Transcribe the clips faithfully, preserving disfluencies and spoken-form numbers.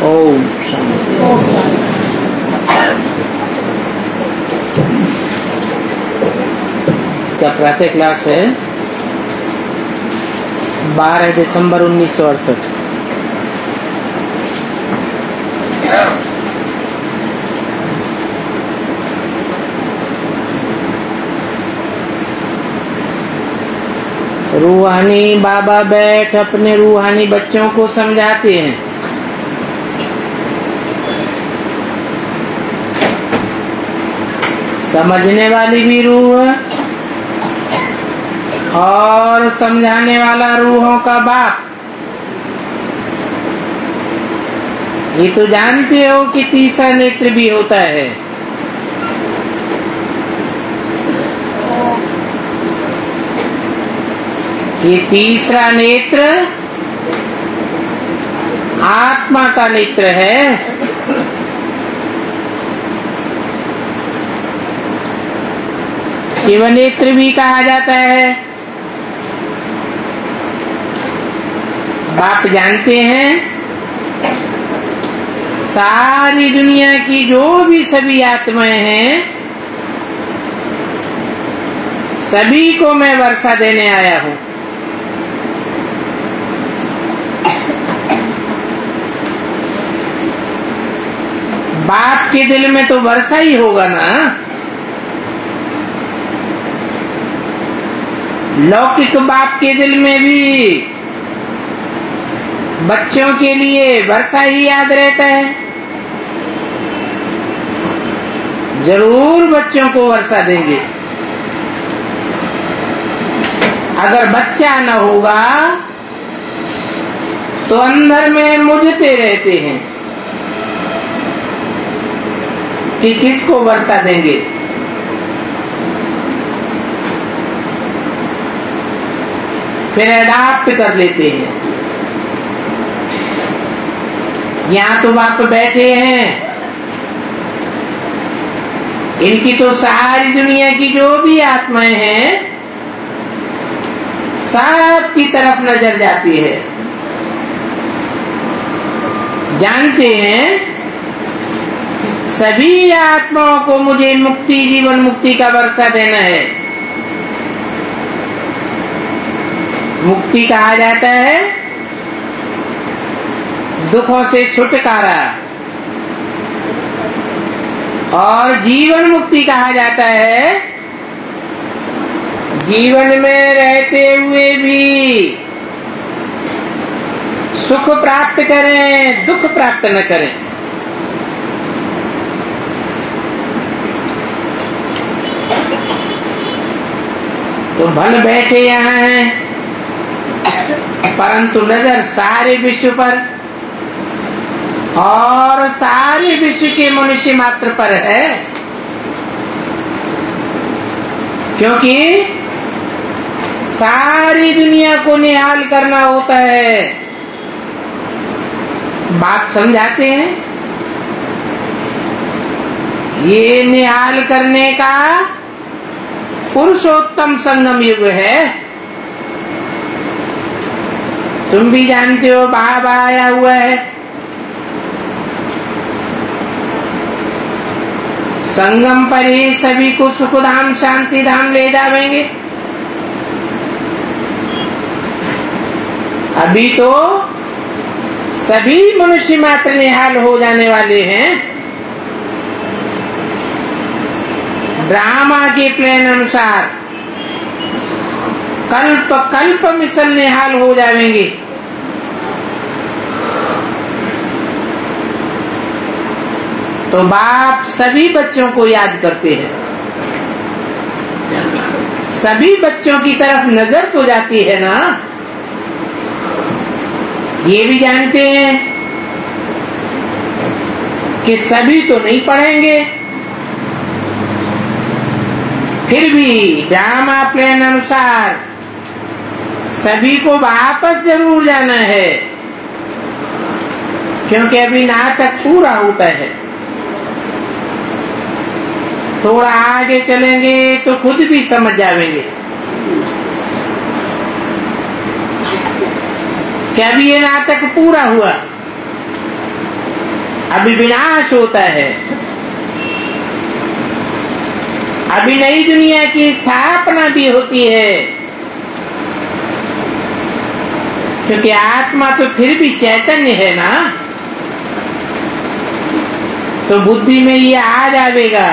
ओम क्या प्रातः क्लास है बारह दिसंबर उन्नीस सौ अड़सठ। रूहानी बाबा बैठ अपने रूहानी बच्चों को समझाते हैं। समझने वाली भी रूह और समझाने वाला रूहों का बाप। ये तो जानते हो कि तीसरा नेत्र भी होता है। ये तीसरा नेत्र आत्मा का नेत्र है। शिव नेत्र भी कहा जाता है। बाप जानते हैं सारी दुनिया की जो भी सभी आत्माएं हैं सभी को मैं वर्षा देने आया हूं। बाप के दिल में तो वर्षा ही होगा ना। लौकिक बाप के दिल में भी बच्चों के लिए वर्षा ही याद रहता है। जरूर बच्चों को वर्षा देंगे। अगर बच्चा न होगा तो अंदर में मुझते रहते हैं कि किसको वर्षा देंगे। फिर अडॉप्ट कर लेते हैं। यहाँ तो बाप बैठे हैं, इनकी तो सारी दुनिया की जो भी आत्माएं हैं सब की तरफ नजर जाती है। जानते हैं सभी आत्माओं को मुझे मुक्ति जीवन मुक्ति का वर्षा देना है। मुक्ति कहा जाता है दुखों से छुटकारा और जीवन मुक्ति कहा जाता है जीवन में रहते हुए भी सुख प्राप्त करें, दुख प्राप्त न करें। तो भल बैठे यहाँ हैं परंतु नजर सारे विश्व पर और सारे विश्व के मनुष्य मात्र पर है, क्योंकि सारी दुनिया को निहाल करना होता है। बात समझाते हैं ये निहाल करने का पुरुषोत्तम संगम युग है। तुम भी जानते हो बाबा आया हुआ है। संगम पर ही सभी को सुखधाम शांति धाम ले जाएंगे। अभी तो सभी मनुष्य मात्र निहाल हो जाने वाले हैं। ड्रामा के प्लान अनुसार कल्प कल्प मिसल निहाल हो जाएंगे। तो बाप सभी बच्चों को याद करते हैं। सभी बच्चों की तरफ नजर तो जाती है ना। ये भी जानते हैं कि सभी तो नहीं पढ़ेंगे, फिर भी ड्रामा प्लान अनुसार सभी को वापस जरूर जाना है, क्योंकि अभी नाटक पूरा होता है। थोड़ा आगे चलेंगे तो खुद भी समझ जाएंगे कि अभी ये नाटक पूरा हुआ। अभी विनाश होता है, अभी नई दुनिया की स्थापना भी होती है, क्योंकि आत्मा तो फिर भी चैतन्य है ना। तो बुद्धि में ये आ जाएगा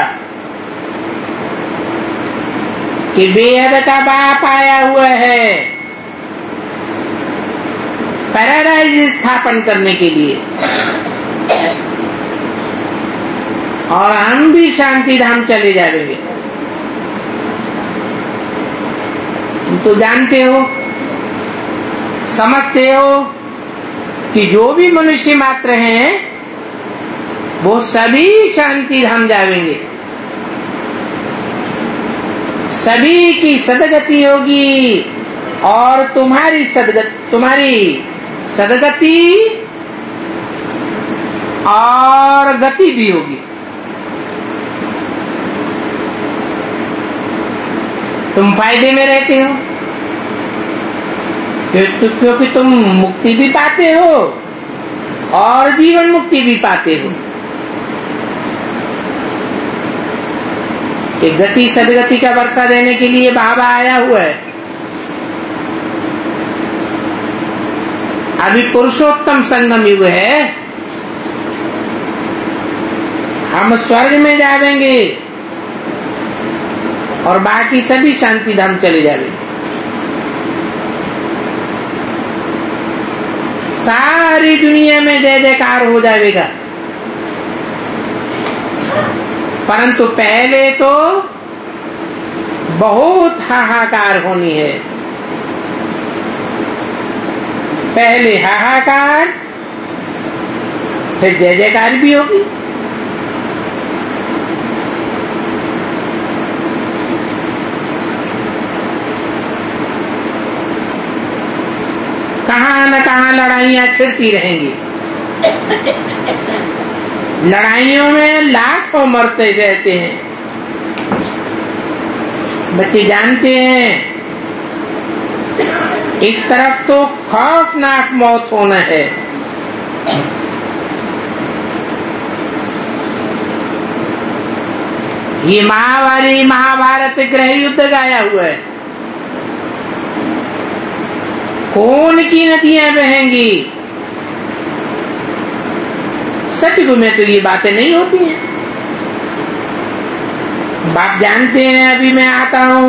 कि बेहद का बाप आया हुआ है पैराडाइज स्थापन करने के लिए, और हम भी शांति धाम चले जाएंगे। तुम तो जानते हो, समझते हो कि जो भी मनुष्य मात्र हैं वो सभी शांति धाम जाएंगे, सभी की सदगति होगी, और तुम्हारी सदगति तुम्हारी सदगति और गति भी होगी। तुम फायदे में रहते हो क्योंकि तुम मुक्ति भी पाते हो और जीवन मुक्ति भी पाते हो। कि गति सदगति का वर्षा देने के लिए बाबा आया हुआ है। अभी पुरुषोत्तम संगम युग है, हम स्वर्ग में जाएंगे और बाकी सभी शांति धाम चले जाएंगे। सारी दुनिया में जय जयकार हो जाएगा, परंतु पहले तो बहुत हाहाकार होनी है। पहले हाहाकार, फिर जय जयकार भी होगी। कहां न कहां लड़ाइयां छिड़ती रहेंगी। लड़ाइयों में लाखों मरते रहते हैं। बच्चे जानते हैं इस तरफ तो खौफनाक मौत होना है, ये महावारी महाभारत ग्रह युद्ध गाया हुआ है। खून की नदियां बहेंगी। सतयुग में तो ये बातें नहीं होती हैं। बाप जानते हैं, अभी मैं आता हूं,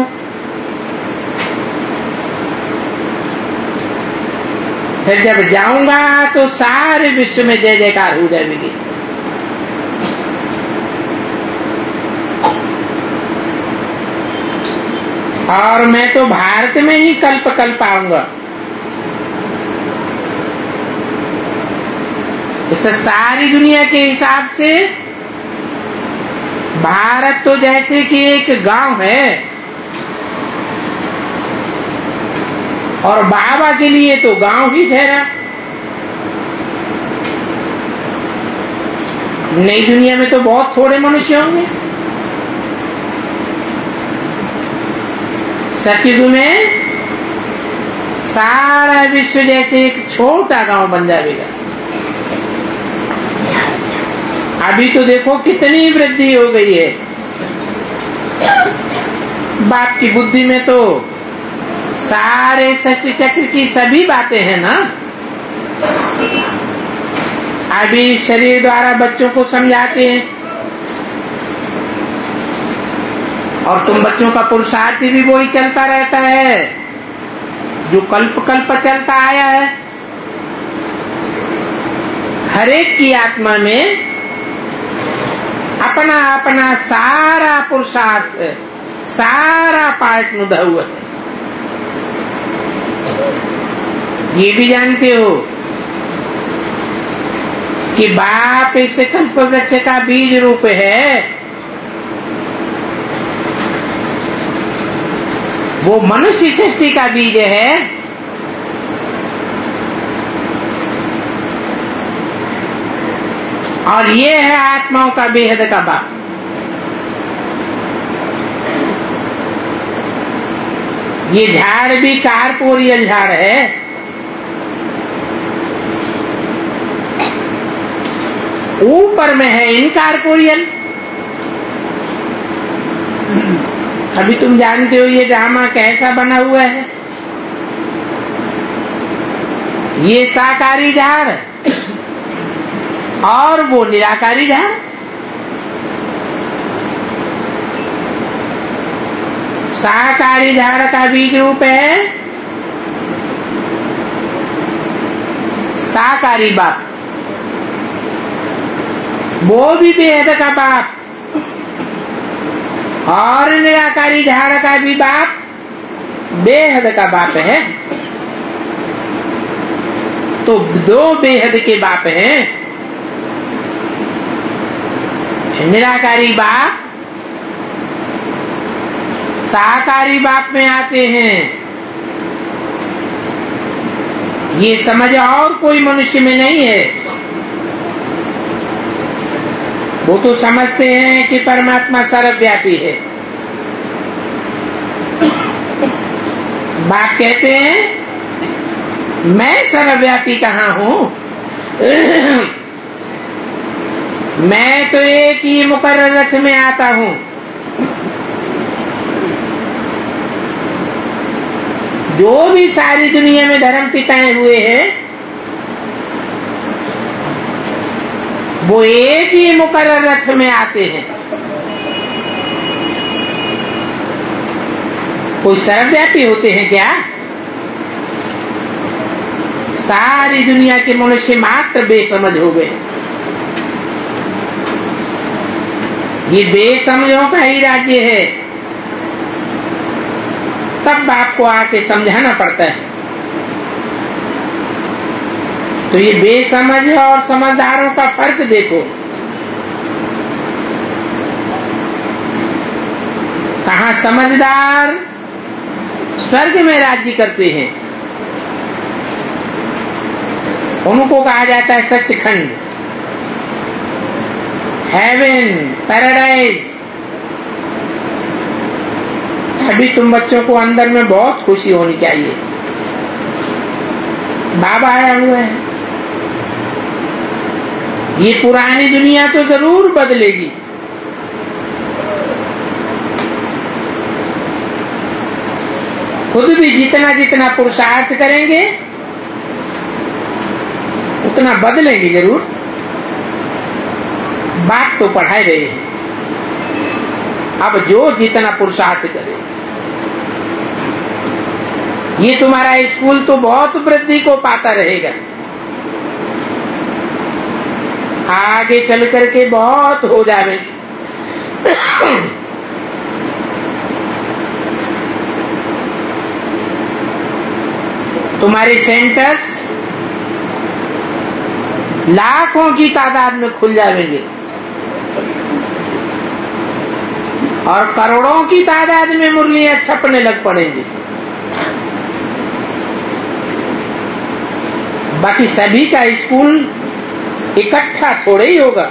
फिर जब जाऊंगा तो सारे विश्व में जय जयकार हो जाएगी। और मैं तो भारत में ही कल्प कल्प आऊंगा। इस सारी दुनिया के हिसाब से भारत तो जैसे कि एक गांव है, और बाबा के लिए तो गांव ही ठहरा। नई दुनिया में तो बहुत थोड़े मनुष्य होंगे। सतयुग में सारा विश्व जैसे एक छोटा गांव बन जाएगा। अभी तो देखो कितनी वृद्धि हो गई है। बाप की बुद्धि में तो सारे सृष्टि चक्र की सभी बातें हैं ना। अभी शरीर द्वारा बच्चों को समझाते हैं, और तुम बच्चों का पुरुषार्थ भी वही चलता रहता है जो कल्प कल्प चलता आया है। हर एक की आत्मा में अपना अपना सारा पुरुषार्थ, सारा पार्ट नुदा हुआ है। ये भी जानते हो कि बाप इस कल्प वृक्ष का बीज रूप है। वो मनुष्य सृष्टि का बीज है। और ये है आत्माओं का बेहद का बाप। ये झाड़ भी कार्पोरियल झाड़ है। ऊपर में है इनकॉर्पोरियल। अभी तुम जानते हो ये ड्रामा कैसा बना हुआ है। ये साकारी झाड़ और वो निराकारी झाड़। साकारी झाड़ का बीज रूप है साकारी बाप, वो भी बेहद का बाप, और निराकारी झाड़ का भी बाप बेहद का बाप है। तो दो बेहद के बाप हैं। निराकारी बाप साकारी बाप में आते हैं। ये समझ और कोई मनुष्य में नहीं है। वो तो समझते हैं कि परमात्मा सर्वव्यापी है। बाप कहते हैं मैं सर्वव्यापी कहाँ हूं, मैं तो एक ही मुकर्रर रथ में आता हूं। जो भी सारी दुनिया में धर्म पिताए हुए हैं वो एक ही मुकर्रर रथ में आते हैं। कोई सर्वव्यापी होते हैं क्या? सारी दुनिया के मनुष्य मात्र बेसमझ हो गए। ये बेसमझों का ही राज्य है। तब बाप को आके समझाना पड़ता है। तो ये बेसमझ और समझदारों का फर्क देखो। कहाँ समझदार स्वर्ग में राज्य करते हैं, उनको कहा जाता है सचखंड, हेवन, पैराडाइज। अभी तुम बच्चों को अंदर में बहुत खुशी होनी चाहिए। बाबा आया हुआ है। ये पुरानी दुनिया तो जरूर बदलेगी। खुद भी जितना जितना पुरुषार्थ करेंगे उतना बदलेंगे जरूर। बात तो पढ़ाए रहे हैं। अब जो जितना पुरुषार्थ करे, ये तुम्हारा स्कूल तो बहुत वृद्धि को पाता रहेगा। आगे चल करके बहुत हो जावे। तुम्हारे सेंटर्स लाखों की तादाद में खुल जाएंगे और करोड़ों की तादाद में मुरलियां छपने लग पड़ेंगी। बाकी सभी का स्कूल इकट्ठा थोड़े ही होगा।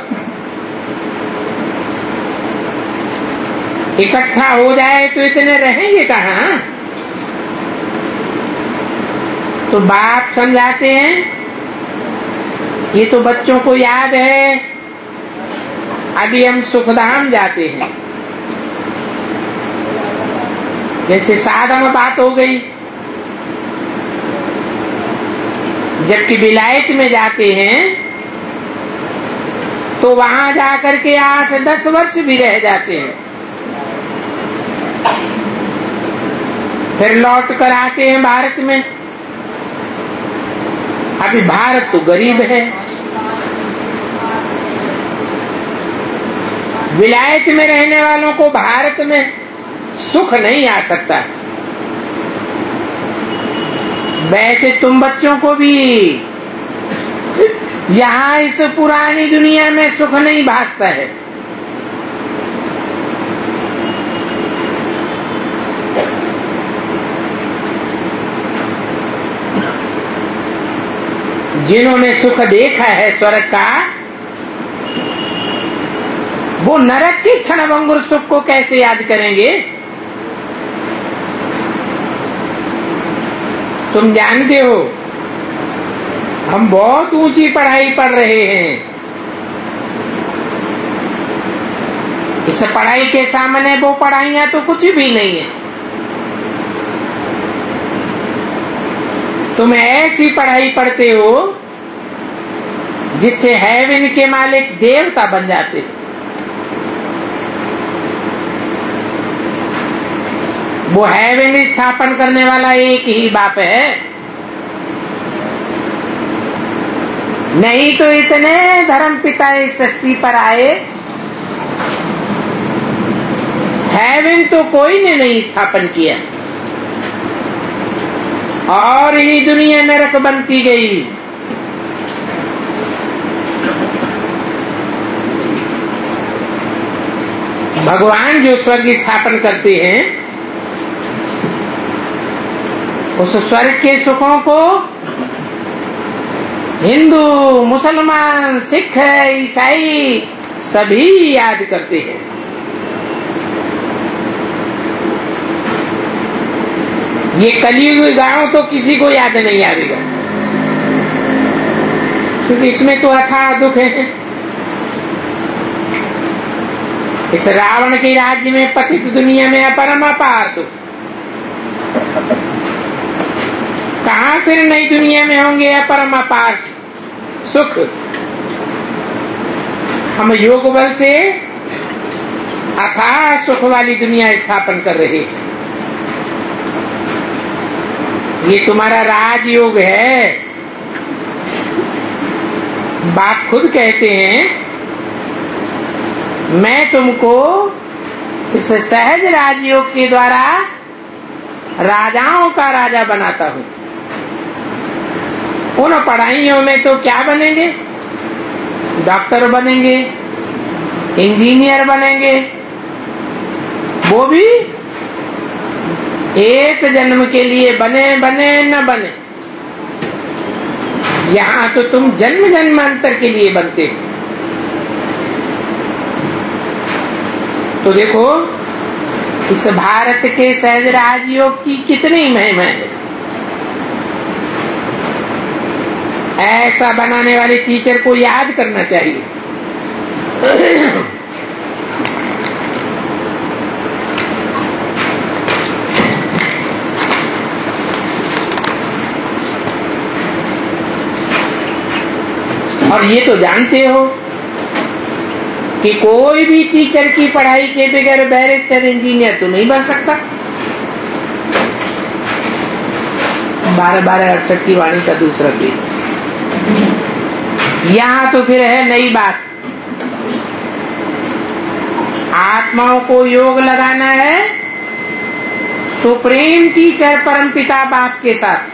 इकट्ठा हो जाए तो इतने रहेंगे कहाँ? तो बाप समझाते हैं, ये तो बच्चों को याद है, अभी हम सुखधाम जाते हैं। जैसे साधारण बात हो गई। जबकि विलायत में जाते हैं तो वहां जाकर के आठ दस वर्ष भी रह जाते हैं, फिर लौट कर आते हैं भारत में। अभी भारत तो गरीब है। विलायत में रहने वालों को भारत में सुख नहीं आ सकता। वैसे तुम बच्चों को भी यहाँ इस पुरानी दुनिया में सुख नहीं भासता है। जिन्होंने सुख देखा है स्वर्ग का, वो नरक के क्षणभंगुर सुख को कैसे याद करेंगे? तुम जानते हो हम बहुत ऊंची पढ़ाई पढ़ रहे हैं, इस पढ़ाई के सामने वो पढ़ाइयां तो कुछ भी नहीं है। तुम ऐसी पढ़ाई पढ़ते हो जिससे हेवन के मालिक देवता बन जाते हो। वो हेवन स्थापन करने वाला एक ही बाप है, नहीं तो इतने धर्म पिता इस सृष्टि पर आए, हेवन तो कोई ने नहीं स्थापन किया और ही दुनिया नरक बनती गई। भगवान जो स्वर्ग स्थापन करते हैं, उस स्वर्ग के सुखों को हिंदू, मुसलमान, सिख, ईसाई सभी याद करते हैं। ये कलयुग गांव तो किसी को याद नहीं आएगा, क्योंकि इसमें तो अथाह दुख है। इस रावण के राज्य में, पतित दुनिया में अपरम अपार दुख। कहां फिर नई दुनिया में होंगे अपरम अपार सुख। हम योग बल से अथाह सुख वाली दुनिया स्थापन कर रहे हैं। ये तुम्हारा राजयोग है। बाप खुद कहते हैं, मैं तुमको इस सहज राजयोग के द्वारा राजाओं का राजा बनाता हूं। उन पढ़ाइयों में तो क्या बनेंगे? डॉक्टर बनेंगे, इंजीनियर बनेंगे, वो भी एक जन्म के लिए बने बने न बने। यहां तो तुम जन्म जन्मांतर के लिए बनते हो। तो देखो, इस भारत के सहज राजयोग की कितनी महिमा है। ऐसा बनाने वाले टीचर को याद करना चाहिए। और ये तो जानते हो कि कोई भी टीचर की पढ़ाई के बगैर बैरिस्टर, इंजीनियर तो नहीं बन सकता। बारह बारह अड़सठ की वाणी का दूसरा पेज। यहां तो फिर है नई बात। आत्माओं को योग लगाना है सुप्रीम टीचर परमपिता बाप के साथ,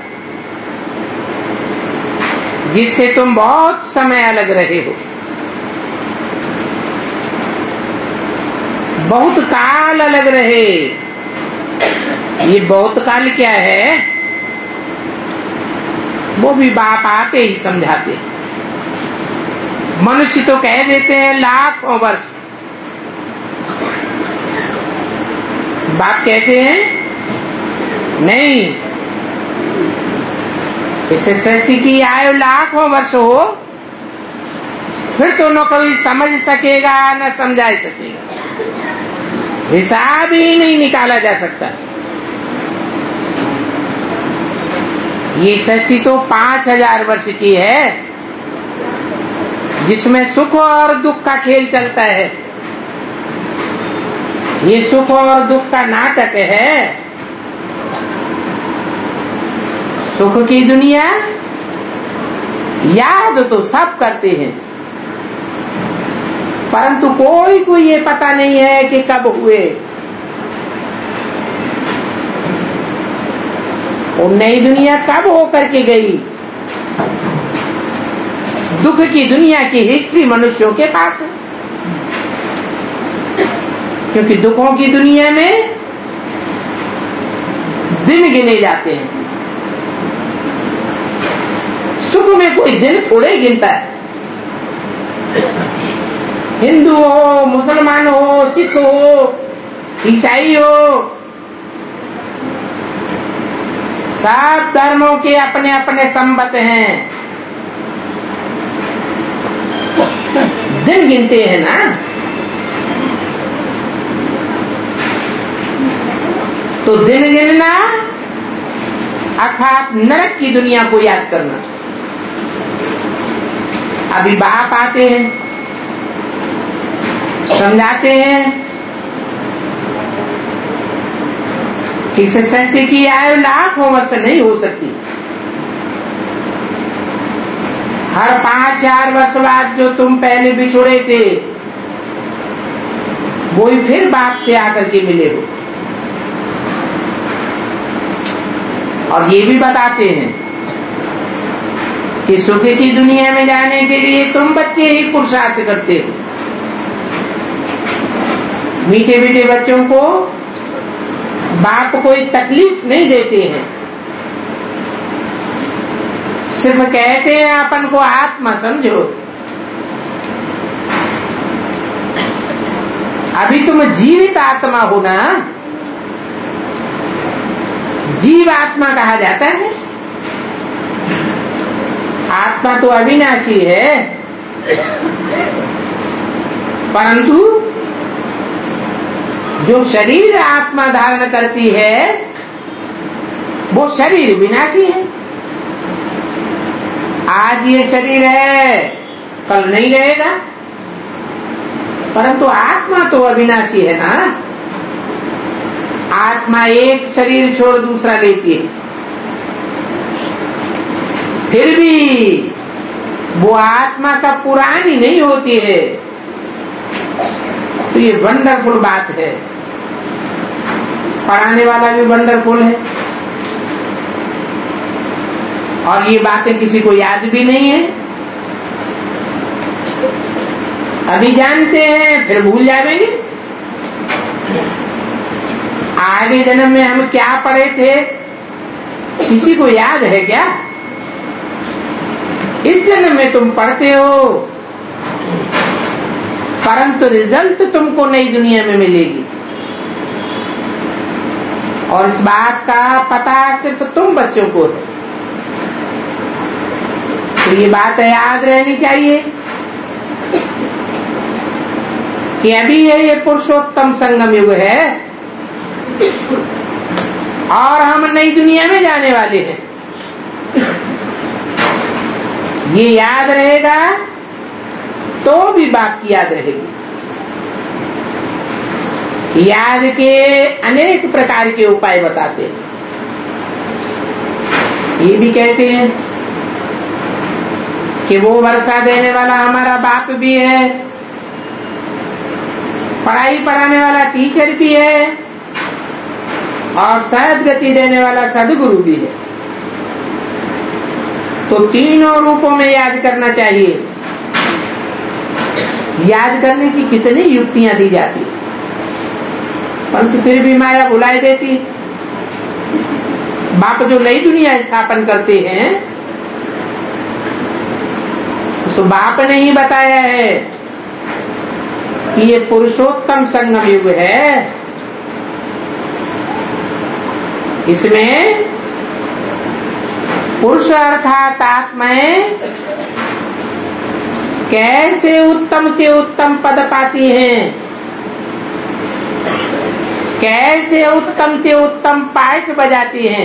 जिससे तुम बहुत समय अलग रहे हो, बहुत काल अलग रहे। ये बहुत काल क्या है, वो भी बाप आते ही समझाते। मनुष्य तो कह देते हैं लाखों वर्ष, बाप कहते हैं नहीं, इस सृष्टि की आयु लाखों वर्ष हो, फिर तो न कोई समझ सकेगा न समझा सकेगा, हिसाब ही नहीं निकाला जा सकता। ये सृष्टि तो पांच हजार वर्ष की है, जिसमें सुख और दुख का खेल चलता है। ये सुख और दुख का नाटक है। सुख की दुनिया याद तो सब करते हैं, परंतु कोई को ये पता नहीं है कि कब हुए। और नई दुनिया कब होकर के गई। दुख की दुनिया की हिस्ट्री मनुष्यों के पास है, क्योंकि दुखों की दुनिया में दिन गिने जाते हैं। सुख में कोई दिन थोड़े गिनता है। हिंदू हो, मुसलमान हो, सिख हो, ईसाई हो, सब धर्मों के अपने अपने संबत हैं, दिन गिनते हैं ना। तो दिन गिनना अर्थात नरक की दुनिया को याद करना। अभी बाप आते हैं, समझाते हैं कि सृष्टि की आयु लाखों वर्ष नहीं हो सकती। हर पांच चार वर्ष बाद जो तुम पहले बिछुड़े थे वही फिर बाप से आकर के मिले हो। और ये भी बताते हैं कि सुख की दुनिया में जाने के लिए तुम बच्चे ही पुरुषार्थ करते हो। मीठे मीठे बच्चों को बाप कोई तकलीफ नहीं देते हैं, सिर्फ कहते हैं अपन को आत्मा समझो। अभी तुम जीवित आत्मा हो ना, जीव आत्मा कहा जाता है। आत्मा तो अविनाशी है, परंतु जो शरीर आत्मा धारण करती है वो शरीर विनाशी है। आज ये शरीर है, कल नहीं रहेगा, परंतु आत्मा तो अविनाशी है ना। आत्मा एक शरीर छोड़ दूसरा लेती है, फिर भी वो आत्मा का पुरानी नहीं होती है। तो ये वंडरफुल बात है। पढ़ाने वाला भी वंडरफुल है और ये बातें किसी को याद भी नहीं है। अभी जानते हैं फिर भूल जाएंगे। आगे जन्म में हम क्या पढ़े थे किसी को याद है क्या? इस जन्म में तुम पढ़ते हो, परंतु रिजल्ट तुमको नई दुनिया में मिलेगी। और इस बात का पता सिर्फ तुम बच्चों को है। तो ये बात याद रहनी चाहिए कि अभी है ये पुरुषोत्तम संगम युग है और हम नई दुनिया में जाने वाले हैं। ये याद रहेगा तो भी बाप की याद रहेगी। याद के अनेक प्रकार के उपाय बताते हैं। ये भी कहते हैं कि वो वर्षा देने वाला हमारा बाप भी है, पढ़ाई पढ़ाने वाला टीचर भी है और सद्गति देने वाला सदगुरु भी है। तो तीनों रूपों में याद करना चाहिए। याद करने की कितनी युक्तियां दी जाती, परंतु फिर भी माया भुलाई देती। बाप जो नई दुनिया स्थापन करते हैं तो बाप ने ही बताया है कि ये पुरुषोत्तम संगम युग है। इसमें पुरुष अर्थात आत्माएं कैसे उत्तम से उत्तम पद पाती हैं, कैसे उत्तम से उत्तम पाठ बजाती हैं,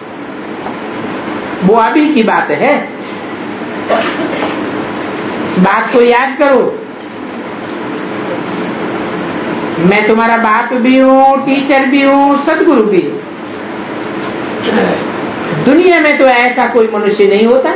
वो अभी की बात है। इस बात को याद करो। मैं तुम्हारा बाप भी हूँ, टीचर भी हूँ, सदगुरु भी हूँ। दुनिया में तो ऐसा कोई मनुष्य नहीं होता,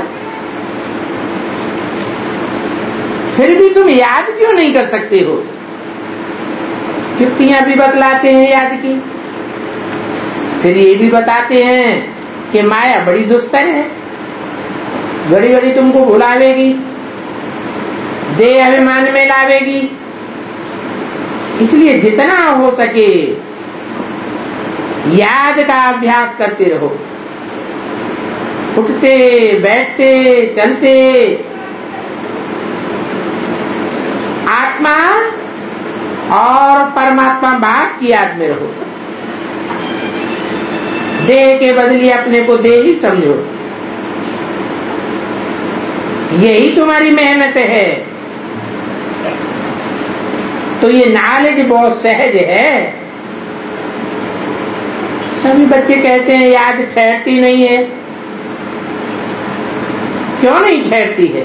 फिर भी तुम याद क्यों नहीं कर सकते हो? युक्तियां भी बतलाते हैं याद की। फिर ये भी बताते हैं कि माया बड़ी दुस्तर है, बड़ी बड़ी तुमको भुलावेगी, देह अभिमान में लावेगी। इसलिए जितना हो सके याद का अभ्यास करते रहो। उठते बैठते चलते आत्मा और परमात्मा बाप की याद में रहो। देह के बदले अपने को देह ही समझो। यही तुम्हारी मेहनत है। तो ये नॉलेज बहुत सहज है। सभी बच्चे कहते हैं याद ठहरती नहीं है। क्यों नहीं ठहरती है?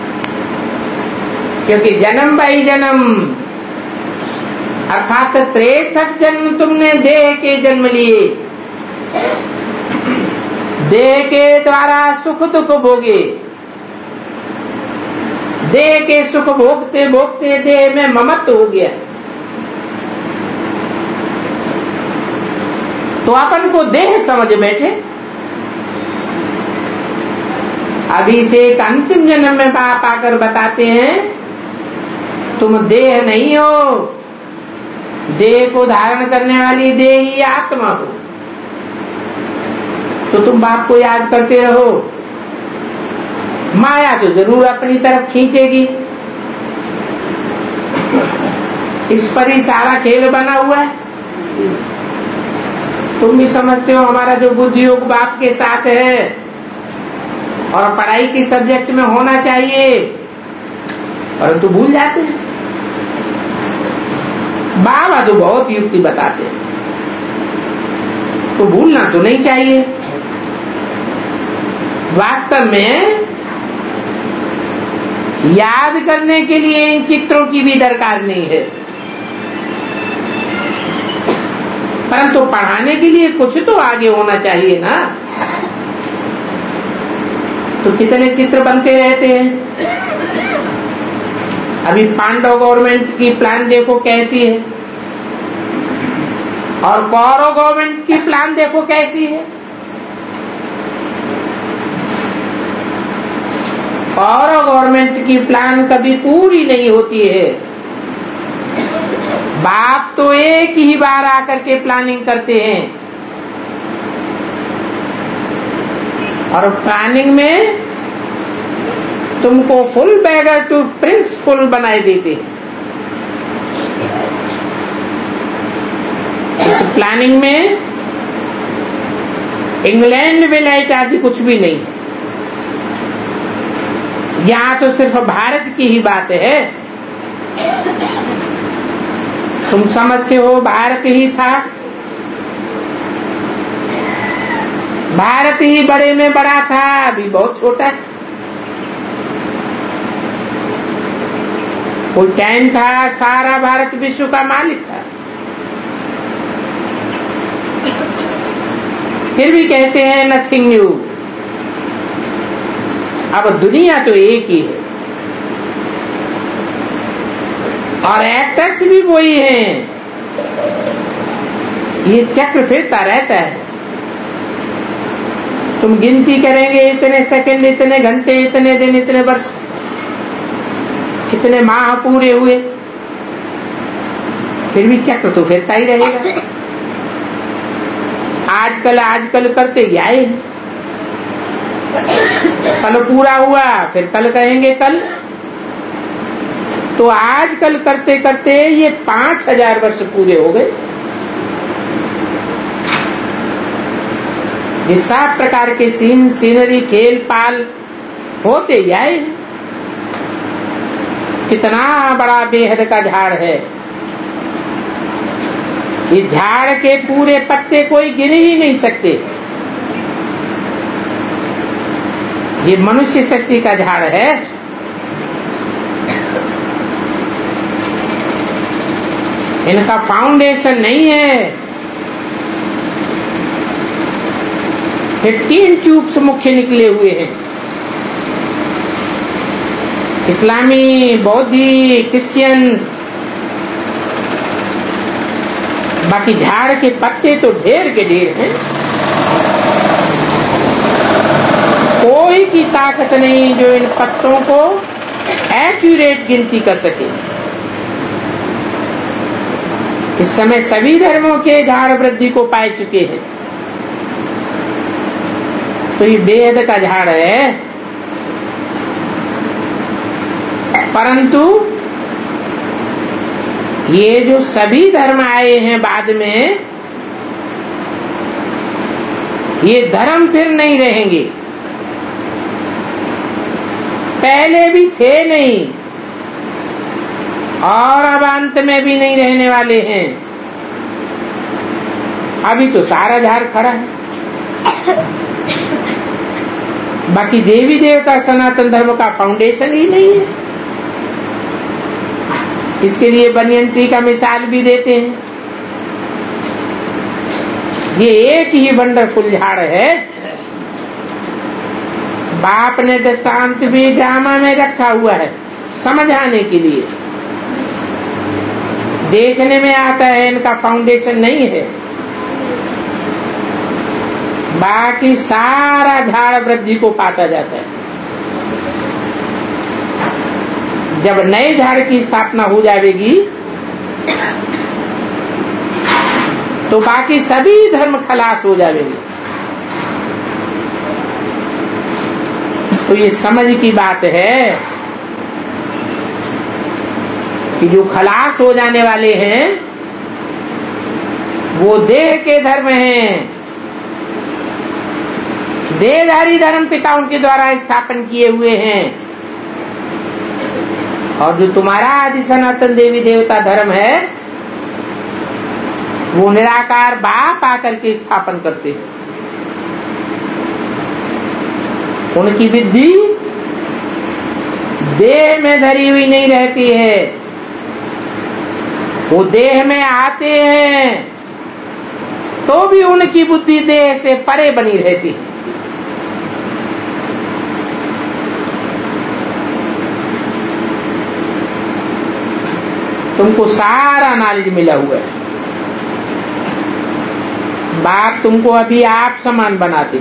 क्योंकि जन्म बाई जन्म अर्थात तिरसठ जन्म तुमने देह के जन्म लिए, देह के द्वारा सुख दुख भोगे, देह के सुख भोगते भोगते देह में ममत्व हो गया, तो अपन को देह समझ बैठे। अभी से एक अंतिम जन्म में बाप आकर बताते हैं तुम देह नहीं हो, देह को धारण करने वाली देह ही आत्मा हो। तो तुम बाप को याद करते रहो, माया तो जरूर अपनी तरफ खींचेगी। इस पर ही सारा खेल बना हुआ है। तुम भी समझते हो हमारा जो बुद्धि योग बाप के साथ है और पढ़ाई के सब्जेक्ट में होना चाहिए, परंतु भूल जाते हैं। बाबा तो बहुत युक्ति बताते हैं, तो भूलना तो नहीं चाहिए। वास्तव में याद करने के लिए इन चित्रों की भी दरकार नहीं है, परंतु पढ़ाने के लिए कुछ तो आगे होना चाहिए ना। तो कितने चित्र बनते रहते हैं। अभी पांडव गवर्नमेंट की प्लान देखो कैसी है, और कौरव गवर्नमेंट की प्लान देखो कैसी है। कौरव गवर्नमेंट की प्लान कभी पूरी नहीं होती है। बाप तो एक ही बार आकर के प्लानिंग करते हैं, और प्लानिंग में तुमको full beggar to prince full बनाए देते हैं। इस प्लानिंग में इंग्लैंड विलायत आदि कुछ भी नहीं, यहाँ तो सिर्फ भारत की ही बात है। तुम समझते हो भारत ही था, भारत ही बड़े में बड़ा था, अभी बहुत छोटा है। कोई टाइम था सारा भारत विश्व का मालिक था, फिर भी कहते हैं नथिंग न्यू। अब दुनिया तो एक ही है और एक्टर्स भी वही हैं। ये चक्र फिरता रहता है। तुम गिनती करेंगे इतने सेकंड, इतने घंटे, इतने दिन, इतने वर्ष, कितने माह पूरे हुए, फिर भी चक्र तो फिरता ही रहेगा। आजकल आजकल करते ही आए, कल पूरा हुआ, फिर कल कहेंगे कल। तो आजकल करते करते ये पांच हजार वर्ष पूरे हो गए। ये सब प्रकार के सीन, सीनरी, खेल पाल होते ही आए। कितना बड़ा बेहद का झाड़ है। ये झाड़ के पूरे पत्ते कोई गिन ही नहीं सकते। ये मनुष्य सृष्टि का झाड़ है। इनका फाउंडेशन नहीं है। ये तीन ट्यूब्स मुख्य निकले हुए हैं, इस्लामी, बौद्धी, क्रिश्चियन। बाकी झाड़ के पत्ते तो ढेर के ढेर हैं। कोई की ताकत नहीं जो इन पत्तों को एक्यूरेट गिनती कर सके। इस समय सभी धर्मों के झाड़ वृद्धि को पाए चुके हैं। तो ये वेद का झाड़ है, परंतु ये जो सभी धर्म आए हैं बाद में, ये धर्म फिर नहीं रहेंगे। पहले भी थे नहीं और अब अंत में भी नहीं रहने वाले हैं। अभी तो सारा झाड़ खड़ा है। बाकी देवी देवता सनातन धर्म का फाउंडेशन ही नहीं है। इसके लिए बनियन ट्री का मिसाल भी देते हैं। ये एक ही वंडरफुल झाड़ है। बाप ने दृष्टांत भी ड्रामा में रखा हुआ है समझाने के लिए। देखने में आता है इनका फाउंडेशन नहीं है। बाकी सारा झाड़ वृद्धि को पाता जाता है। जब नए झाड़ की स्थापना हो जाएगी तो बाकी सभी धर्म खलास हो जाएंगे। तो ये समझ की बात है कि जो खलास हो जाने वाले हैं वो देह के धर्म हैं। देहधारी धर्म पिता उनके द्वारा स्थापन किए हुए हैं। और जो तुम्हारा आदि सनातन देवी देवता धर्म है वो निराकार बाप आकर के स्थापन करते हैं। उनकी विद्धि देह में धरी हुई नहीं रहती है। वो देह में आते हैं तो भी उनकी बुद्धि देह से परे बनी रहती है। तुमको सारा नॉलेज मिला हुआ है। बाप तुमको अभी आप समान बनाते।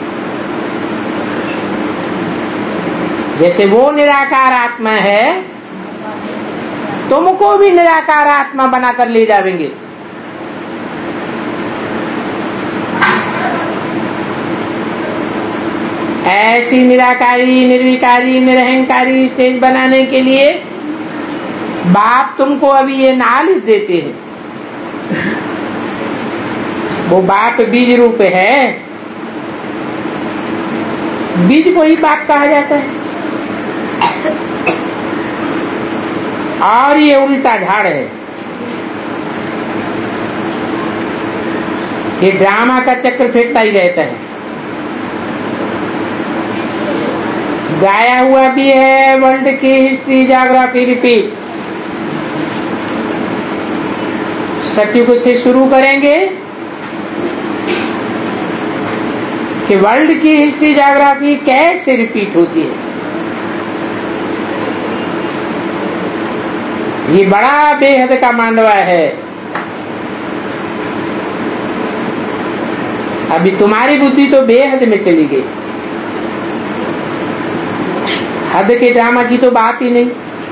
जैसे वो निराकार आत्मा है तुमको भी निराकार आत्मा बनाकर ले जाएंगे। ऐसी निराकारी निर्विकारी निरहंकारी स्टेज बनाने के लिए बाप तुमको अभी ये नॉलेज देते हैं। वो बाप बीज रूप है। बीज को ही बाप कहा जाता है। और ये उल्टा झाड़ है। ये ड्रामा का चक्र फेंकता ही रहता है। गाया हुआ भी है वर्ल्ड की हिस्ट्री ज्योग्राफी रिपीट। सत्युग से शुरू करेंगे कि वर्ल्ड की हिस्ट्री ज्योग्राफी कैसे रिपीट होती है। ये बड़ा बेहद का मांडवा है। अभी तुम्हारी बुद्धि तो बेहद में चली गई। हद के ड्रामा की तो बात ही नहीं।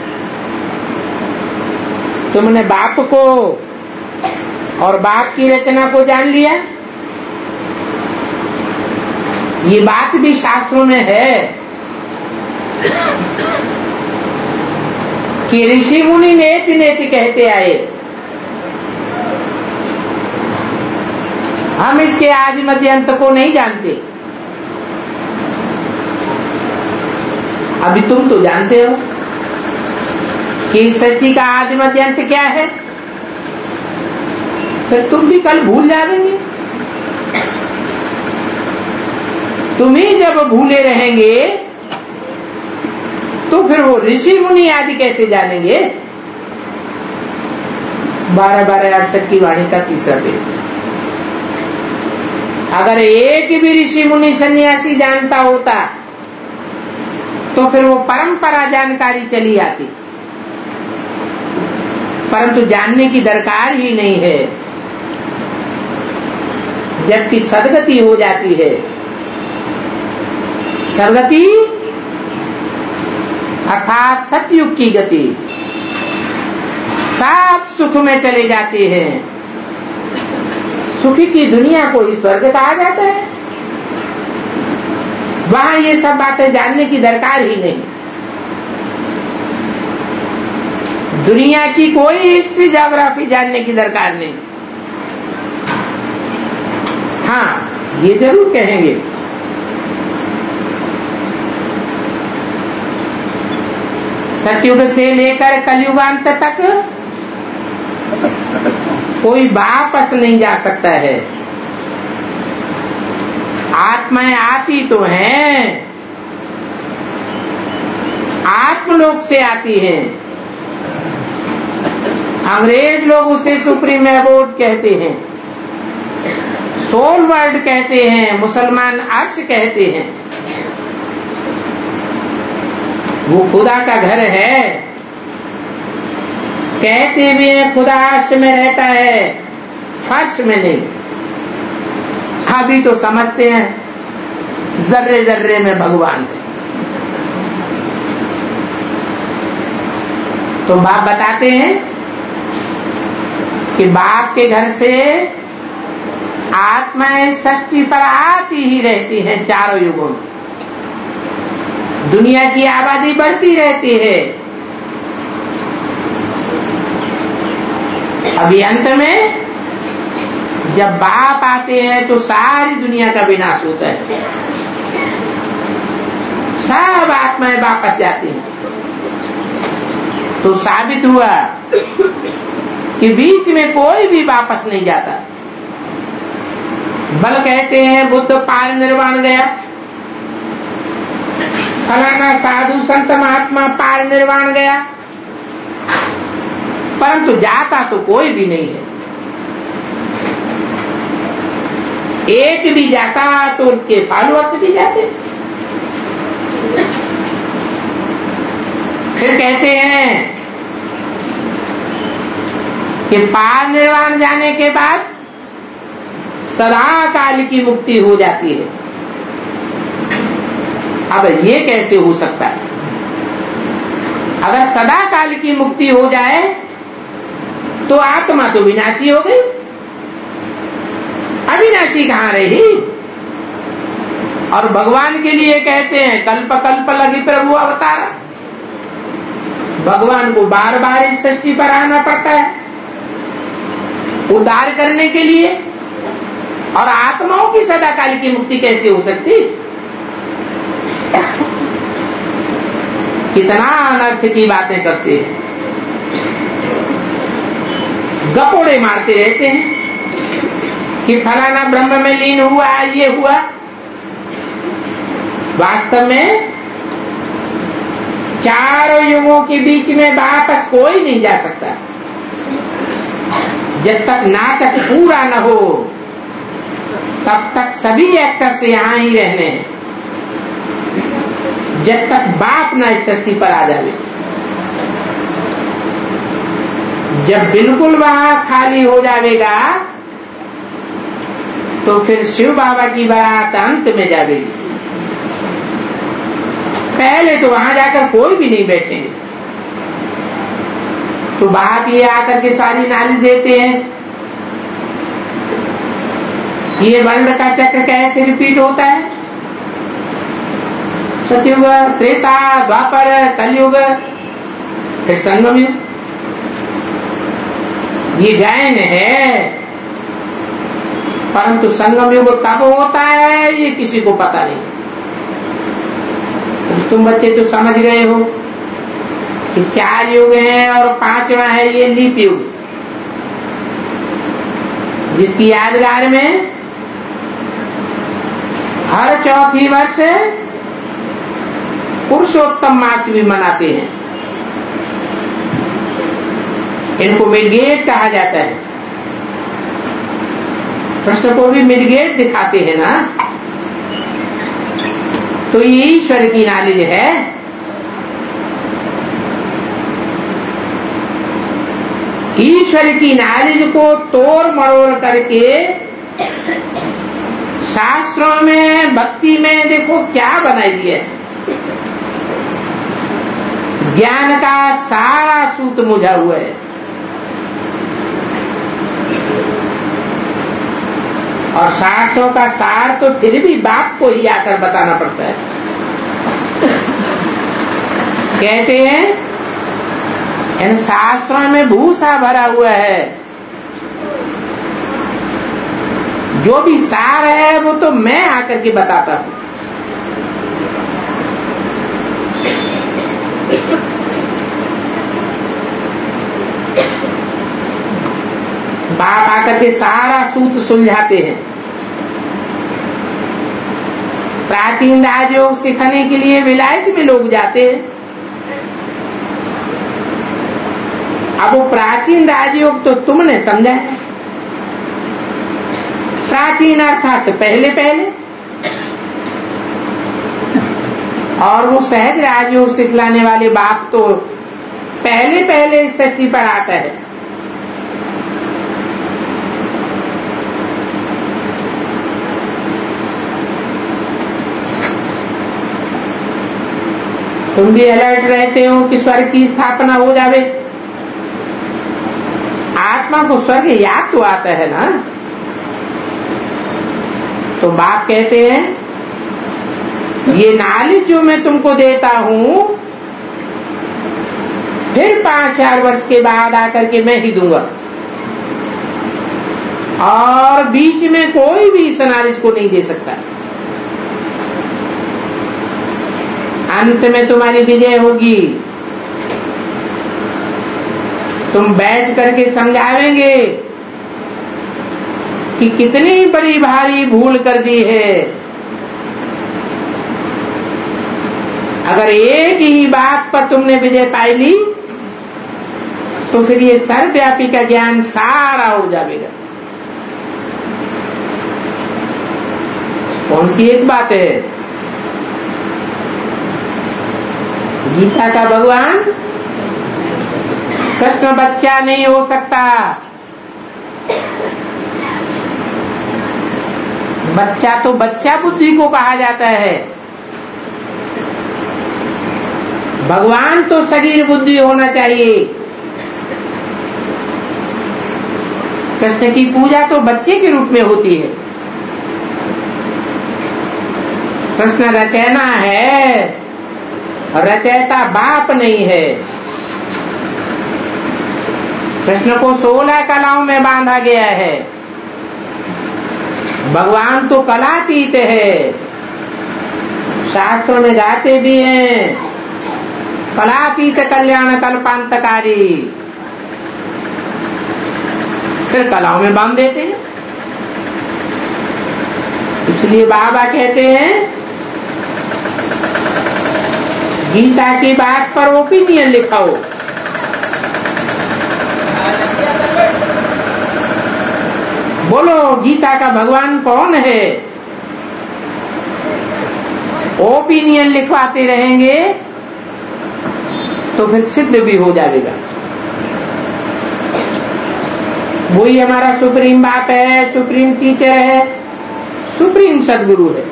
तुमने बाप को और बाप की रचना को जान लिया। ये बात भी शास्त्रों में है कि ऋषि मुनि नेति नेति कहते आए। हम इसके आदि मध्य अंत को नहीं जानते। अभी तुम तो जानते हो कि इस सच्ची का आदि मध्य अंत क्या है। फिर तुम भी कल भूल जाओगे। तुम ही जब भूले रहेंगे तो फिर वो ऋषि मुनि आदि कैसे जानेंगे। बारह बारह अड़सठ की वाणी का तीसरा पेज। अगर एक भी ऋषि मुनि सन्यासी जानता होता तो फिर वो परंपरा जानकारी चली आती। परंतु जानने की दरकार ही नहीं है। जबकि सदगति हो जाती है। सदगति अर्थात सतयुग की गति। सब सुख में चले जाते हैं। सुख की दुनिया को ही स्वर्ग कहा जाता है। वहां ये सब बातें जानने की दरकार ही नहीं। दुनिया की कोई हिस्ट्री ज्योग्राफी जानने की दरकार नहीं। हाँ, ये जरूर कहेंगे सतयुग से लेकर कलयुगांत तक कोई वापस नहीं जा सकता है। आत्माएं आती तो हैं, आत्मलोक से आती हैं। अंग्रेज लोग उसे सुप्रीम एबोर्ड कहते हैं, सोल वर्ल्ड कहते हैं, मुसलमान अर्श कहते हैं। वो खुदा का घर है, कहते भी हैं खुदा अर्श में रहता है, फर्श में नहीं। अभी तो समझते हैं जर्रे जर्रे में भगवान है। तो बाप बताते हैं कि बाप के घर से आत्माएं सृष्टि पर आती ही रहती हैं चारों युगों में। दुनिया की आबादी बढ़ती रहती है। अभी अंत में जब बाप आते हैं तो सारी दुनिया का विनाश होता है, सब आत्माएं वापस जाती हैं। तो साबित हुआ कि बीच में कोई भी वापस नहीं जाता। बल कहते हैं बुद्ध पार निर्वाण गया, फलाना साधु संत महात्मा पार निर्वाण गया, परंतु जाता तो कोई भी नहीं है। एक भी जाता तो उनके फॉलोअर्स भी जाते। फिर कहते हैं कि पार निर्वाण जाने के बाद सदा काल की मुक्ति हो जाती है। अब ये कैसे हो सकता है? अगर सदा काल की मुक्ति हो जाए तो आत्मा तो विनाशी हो गई, अविनाशी कहां रही? और भगवान के लिए कहते हैं कल्प कल्प लगी प्रभु अवतार। भगवान को बार बार इस सृष्टि पर आना पड़ता है उद्धार करने के लिए, और आत्माओं की सदा काल की मुक्ति कैसे हो सकती? कितना अनर्थ की बातें करते हैं, गपोड़े मारते रहते हैं कि फलाना ब्रह्म में लीन हुआ, ये हुआ। वास्तव में चारों युगों के बीच में वापस कोई नहीं जा सकता। जब तक नाटक पूरा न हो तब तक सभी एक्टर्स यहां ही रहने हैं, जब तक बाप न इस सृष्टि पर आ जाए। जब बिल्कुल वहां खाली हो जाएगा तो फिर शिव बाबा की बारात अंत में जाएगी। पहले तो वहां जाकर कोई भी नहीं बैठेंगे। तो बाप ये आकर के सारी नॉलेज देते हैं, ये वर्ल्ड का चक्र कैसे रिपीट होता है। सतयुग, त्रेता, द्वापर, कलयुग, फिर संगम युग। ये गायन है, परंतु संगम युग कब होता है ये किसी को पता नहीं। तुम बच्चे तो समझ गए हो कि चार युग हैं और पांचवा है ये लीप युग, जिसकी यादगार में हर चौथी वर्ष पुरुषोत्तम मास भी मनाते हैं। इनको मिडगेट कहा जाता है। कृष्ण को भी मिडगेट दिखाते हैं ना। तो ये ईश्वर की नॉलेज है। ईश्वर की नॉलेज को तोड़ मरोड़ करके शास्त्रों में, भक्ति में देखो क्या बनाई दिया है। ज्ञान का सारा सूत मुझा हुआ है। और शास्त्रों का सार तो फिर भी बाप को ही आकर बताना पड़ता है। कहते हैं इन शास्त्रों में भूसा भरा हुआ है, जो भी सार है वो तो मैं आकर के बताता हूं। बाप आकर के सारा सूत सुलझाते हैं। प्राचीन राजयोग सीखने के लिए विलायत में लोग जाते हैं। अब वो प्राचीन राजयोग तो तुमने समझा है, प्राचीन अर्थात पहले पहले, और वो सहज राजयोग सिखलाने वाले बाप तो पहले पहले इस सच्ची पर आता है। तुम भी अलर्ट रहते हो कि स्वर्ग की स्थापना हो जावे। आत्मा को स्वर्ग याद तो आता है ना। तो बाप कहते हैं ये नॉलेज जो मैं तुमको देता हूं, फिर पांच चार वर्ष के बाद आकर के मैं ही दूंगा, और बीच में कोई भी इस नॉलेज को नहीं दे सकता। अंत में तुम्हारी विजय होगी। तुम बैठ करके समझावेंगे कि कितनी बड़ी भारी भूल कर दी है। अगर एक ही बात पर तुमने विजय पाई ली तो फिर ये सर्वव्यापी का ज्ञान सारा हो जाएगा। कौन सी एक बात है? गीता का भगवान कृष्ण बच्चा नहीं हो सकता। बच्चा तो बच्चा बुद्धि को कहा जाता है, भगवान तो शरीर बुद्धि होना चाहिए। कृष्ण की पूजा तो बच्चे के रूप में होती है। कृष्ण रचना है, रचयिता बाप नहीं है। कृष्ण को सोलह कलाओं में बांधा गया है। भगवान तो कलातीत है। शास्त्रों में गाते भी हैं, कलातीत कल्याण कल्पांतकारी। फिर कलाओं में बांध देते हैं। इसलिए बाबा कहते हैं गीता की बात पर ओपिनियन लिखाओ। बोलो गीता का भगवान कौन है? ओपिनियन लिखवाते रहेंगे तो फिर सिद्ध भी हो जाएगा। वही हमारा सुप्रीम बाप है, सुप्रीम टीचर है, सुप्रीम सदगुरु है।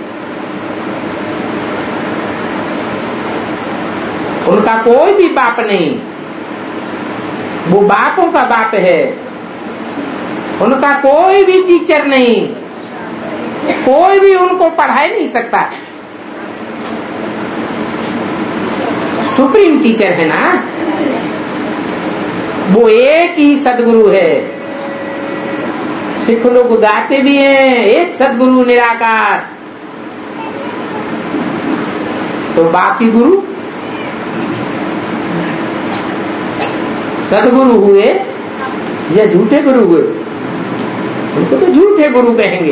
उनका कोई भी बाप नहीं, वो बापों का बाप है। उनका कोई भी टीचर नहीं, कोई भी उनको पढ़ा ही नहीं सकता। सुप्रीम टीचर है ना, वो एक ही सदगुरु है। सिख लोग गाते भी हैं एक सदगुरु निराकार। तो बाकी गुरु सदगुरु हुए या झूठे गुरु हुए? उनको तो झूठे गुरु कहेंगे।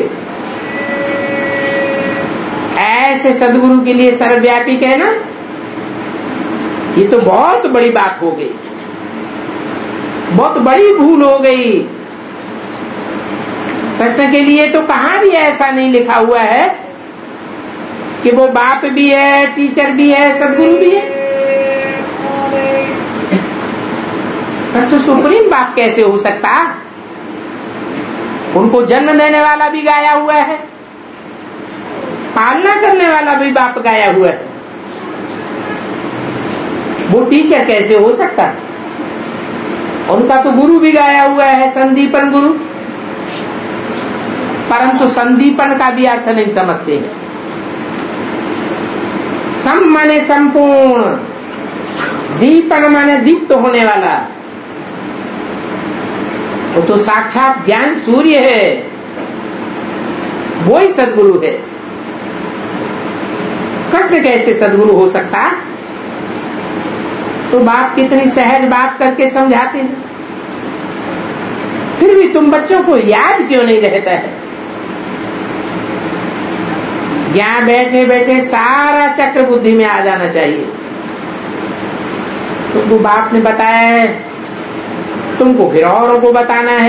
ऐसे सदगुरु के लिए सर्वव्यापी कहना ये तो बहुत बड़ी बात हो गई, बहुत बड़ी भूल हो गई। कृष्ण के लिए तो कहां भी ऐसा नहीं लिखा हुआ है कि वो बाप भी है, टीचर भी है, सदगुरु भी है। कृष्ण सुप्रीम बाप कैसे हो सकता? उनको जन्म देने वाला भी गाया हुआ है, पालना करने वाला भी बाप गाया हुआ है। वो टीचर कैसे हो सकता? उनका तो गुरु भी गाया हुआ है, संदीपन गुरु। परंतु संदीपन का भी अर्थ नहीं समझते हैं। सम माने संपूर्ण, दीपन माने दीप्त होने वाला। वो तो साक्षात ज्ञान सूर्य है, वो ही सदगुरु है। कृष्ण कैसे सदगुरु हो सकता? तो बाप कितनी सहज बात करके समझाते हैं, फिर भी तुम बच्चों को याद क्यों नहीं रहता है? यहाँ बैठे बैठे सारा चक्र बुद्धि में आ जाना चाहिए। तुमको बाप ने बताया है, तुमको फिर औरों को बताना है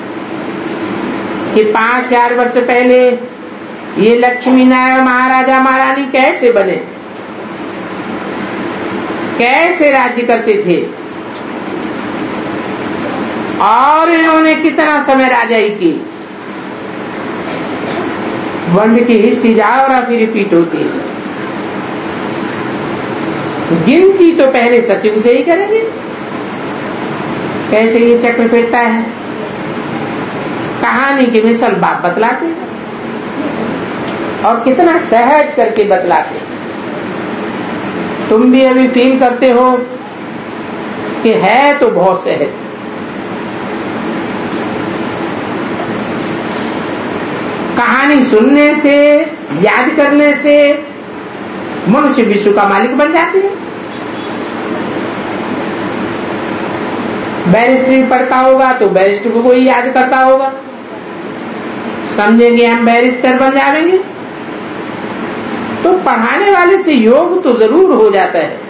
कि पांच हजार वर्ष पहले ये लक्ष्मी नारायण महाराजा महारानी कैसे बने, कैसे राज्य करते थे, और इन्होंने कितना समय राजाई की। वर्ल्ड की हिस्ट्री जाओ और फिर रिपीट होती है। गिनती तो पहले सत्युग से ही करेंगे, कैसे ये चक्र फिरता है। कहानी की मिसल बाप बतलाते और कितना सहज करके बतलाते। तुम भी अभी फील करते हो कि है तो बहुत सहज। कहानी सुनने से, याद करने से मनुष्य विश्व का मालिक बन जाते हैं। बैरिस्ट्री पढ़ता होगा तो बैरिस्टर को कोई याद करता होगा, समझेंगे हम बैरिस्टर बन जाएंगे। तो पढ़ाने वाले से योग तो जरूर हो जाता है।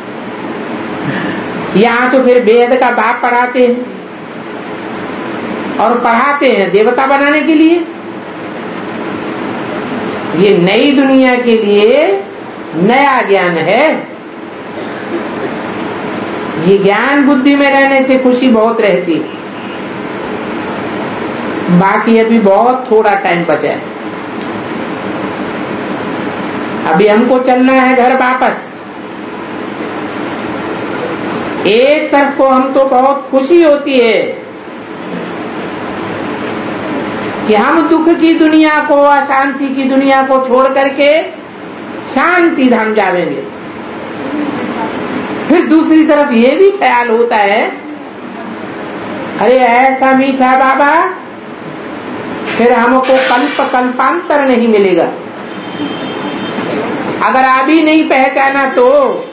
यहाँ तो फिर वेद का बाप पढ़ाते हैं और पढ़ाते हैं देवता बनाने के लिए। ये नई दुनिया के लिए नया ज्ञान है। ये ज्ञान बुद्धि में रहने से खुशी बहुत रहती है। बाकी अभी बहुत थोड़ा टाइम बचा है। अभी हमको चलना है घर वापस। एक तरफ को हम तो बहुत खुशी होती है कि हम दुख की दुनिया को, अशांति की दुनिया को छोड़ करके शांति धाम जाएंगे। फिर दूसरी तरफ ये भी ख्याल होता है, अरे ऐसा मीठा बाबा फिर हमको कल्प कल्पांतर नहीं मिलेगा। अगर अभी नहीं पहचाना तो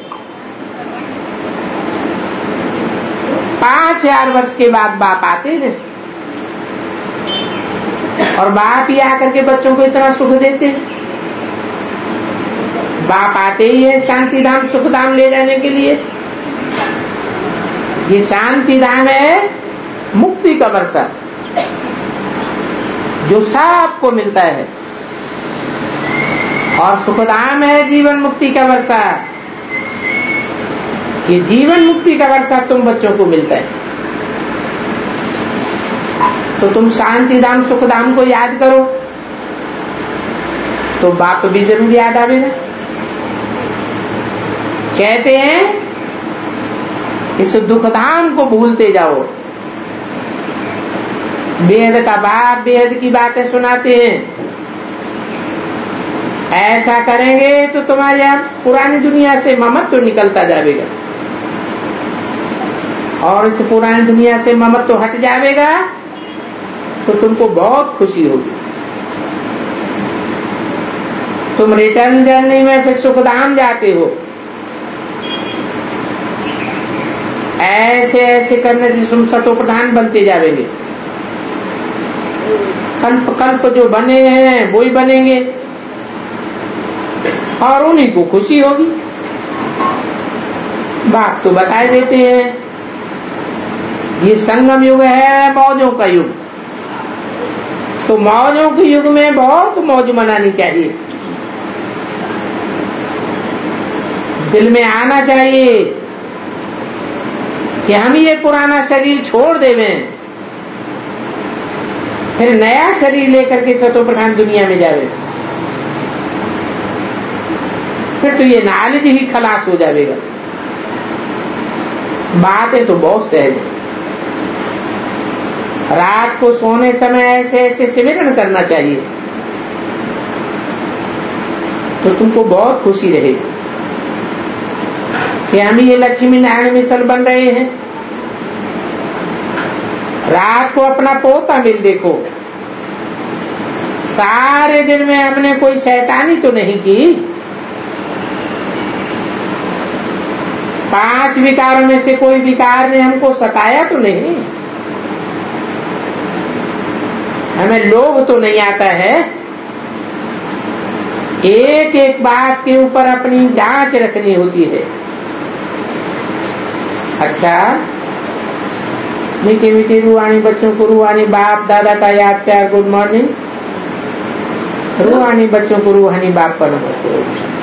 पांच हजार वर्ष के बाद बाप आते हैं और बाप ही आकर के बच्चों को इतना सुख देते हैं। बाप आते ही है शांति धाम सुख धाम ले जाने के लिए। ये शांति धाम है मुक्ति का वर्षा जो सबको मिलता है, और सुखधाम है जीवन मुक्ति का वर्षा। ये जीवन मुक्ति का वर्षा तुम बच्चों को मिलता है। तो तुम शांति धाम सुख धाम को याद करो तो बाप भी जरूर याद आवेगा। कहते हैं इस दुख धाम को भूलते जाओ। वेद का बाप वेद की बातें सुनाते हैं, ऐसा करेंगे तो तुम्हारे यहाँ पुरानी दुनिया से ममत्व तो निकलता जाएगा, और इस पुरानी दुनिया से ममत्व तो हट जाएगा तो तुमको बहुत खुशी होगी। तुम रिटर्न जर्नी में फिर सुखधाम जाते हो। ऐसे ऐसे करने से तुम सतो प्रधान बनते जाएंगे। कल्प कल्प जो बने हैं वो ही बनेंगे और उन्हीं को खुशी होगी। बात तो बताए देते हैं ये संगम युग है, मौजों का युग। तो मौजों के युग में बहुत मौज मनानी चाहिए। दिल में आना चाहिए कि हम ये पुराना शरीर छोड़ देवें, फिर नया शरीर लेकर के सतो प्रधान दुनिया में जावे। फिर तो ये नॉलेज ही खलास हो जाएगा। बातें तो बहुत सहज है। रात को सोने समय ऐसे ऐसे सिमरन करना चाहिए तो तुमको बहुत खुशी रहेगी कि हम ये लक्ष्मी नारायण मिशन बन रहे हैं। रात को अपना पोता मिल देखो। सारे दिन में हमने कोई शैतानी तो नहीं की। पांच विकारों में से कोई विकार ने हमको सताया तो नहीं। हमें लोभ तो नहीं आता है। एक एक बात के ऊपर अपनी जांच रखनी होती है। अच्छा, मीठी मीठी रूहानी बच्चों को रूहानी बाप दादा का याद प्यार गुड मॉर्निंग, रूहानी बच्चों को रूहानी बाप का नमस्ते।